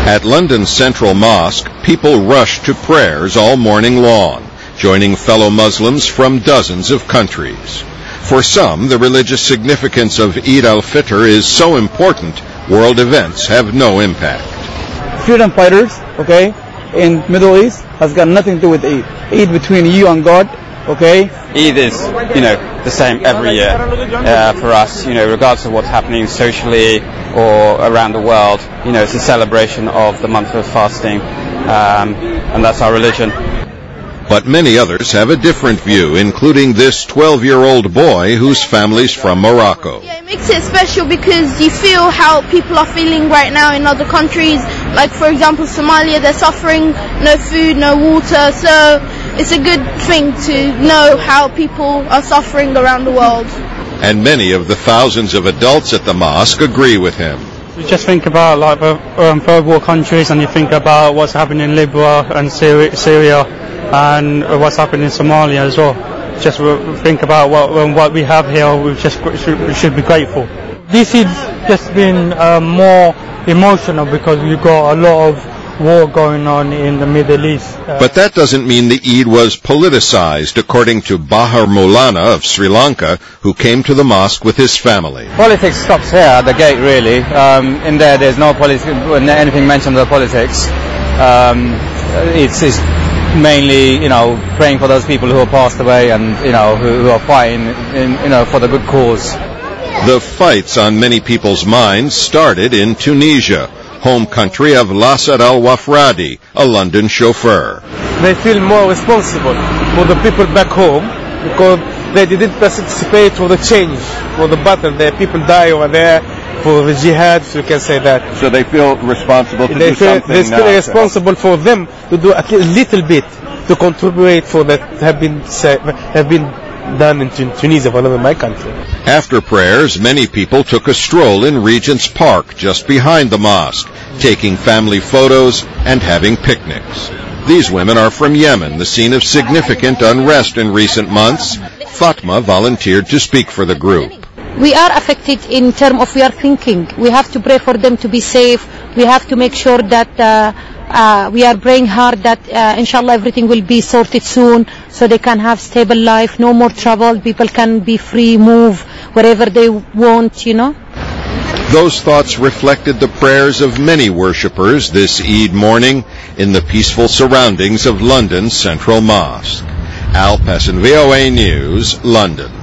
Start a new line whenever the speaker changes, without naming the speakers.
At London's Central Mosque, people rushed to prayers all morning long, joining fellow Muslims from dozens of countries. For some, the religious significance of Eid al-Fitr is so important, world events have no impact.
Freedom fighters, okay, in Middle East has got nothing to do with Eid. Eid between you and God, okay?
Eid is, the same every year for us, regardless of what's happening socially or around the world. It's a celebration of the month of fasting, and that's our religion.
But many others have a different view, including this 12-year-old boy whose family's from Morocco.
Yeah, it makes it special because you feel how people are feeling right now in other countries. Like, for example, Somalia, they're suffering, no food, no water. So it's a good thing to know how people are suffering around the world.
And many of the thousands of adults at the mosque agree with him.
You just think about third world countries, and you think about what's happening in Libya and Syria and what's happening in Somalia as well. Just think about what we have here. We should be grateful. This has just been more emotional because we've got a lot of war going on in the Middle East.
But that doesn't mean the Eid was politicized, according to Bahar Maulana of Sri Lanka, who came to the mosque with his family.
Politics stops here at the gate, really. In there's no anything mentioned about politics. It's mainly, praying for those people who have passed away and, who are fighting, for the good cause.
The fights on many people's minds started in Tunisia, home country of Lasser Al-Wafradi, a London chauffeur.
They feel more responsible for the people back home because they didn't participate for the change, for the battle. The people die over there for the jihad, if you can say that.
So they feel responsible to do something
They feel responsible for them to do a little bit to contribute for that have been done in Tunisia, one of my country.
After prayers, many people took a stroll in Regent's Park, just behind the mosque, taking family photos and having picnics. These women are from Yemen, the scene of significant unrest in recent months. Fatma volunteered to speak for the group.
We are affected in terms of we are thinking. We have to pray for them to be safe. We have to make sure that we are praying hard that inshallah everything will be sorted soon so they can have stable life, no more trouble, people can be free, move wherever they want,
Those thoughts reflected the prayers of many worshippers this Eid morning in the peaceful surroundings of London's Central Mosque. Al Pessin, VOA News, London.